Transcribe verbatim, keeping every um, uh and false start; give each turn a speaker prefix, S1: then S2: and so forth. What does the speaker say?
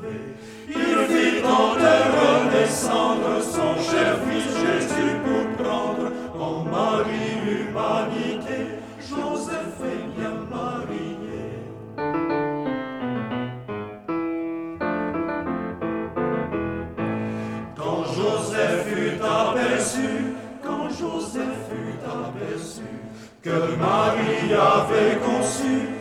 S1: Il fit en terre descendre son cher fils Jésus pour prendre en Marie l'humanité. Joseph est bien marié. Quand Joseph fut aperçu, quand Joseph fut aperçu, que Marie avait conçu,